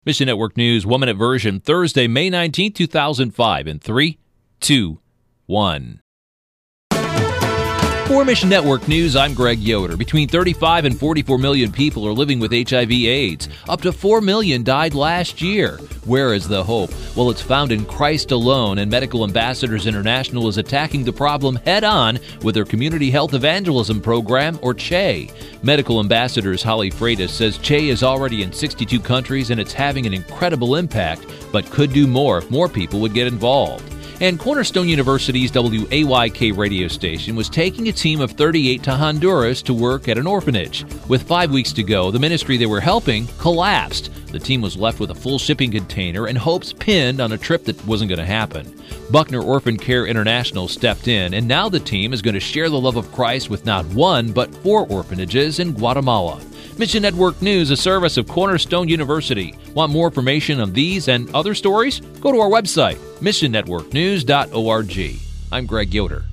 Mission Network News, 1 minute version, Thursday, May 19, 2005, in 3, 2, 1. For Mission Network News, I'm Greg Yoder. Between 35 and 44 million people are living with HIV/AIDS. Up to 4 million died last year. Where is the hope? Well, it's found in Christ alone, and Medical Ambassadors International is attacking the problem head-on with their Community Health Evangelism Program, or CHE. Medical Ambassadors Holly Freitas says CHE is already in 62 countries and it's having an incredible impact, but could do more if more people would get involved. And Cornerstone University's WAYK radio station was taking a team of 38 to Honduras to work at an orphanage. With 5 weeks to go, the ministry they were helping collapsed. The team was left with a full shipping container and hopes pinned on a trip that wasn't going to happen. Buckner Orphan Care International stepped in, and now the team is going to share the love of Christ with not one, but 4 orphanages in Guatemala. Mission Network News, a service of Cornerstone University. Want more information on these and other stories? Go to our website, missionnetworknews.org. I'm Greg Yoder.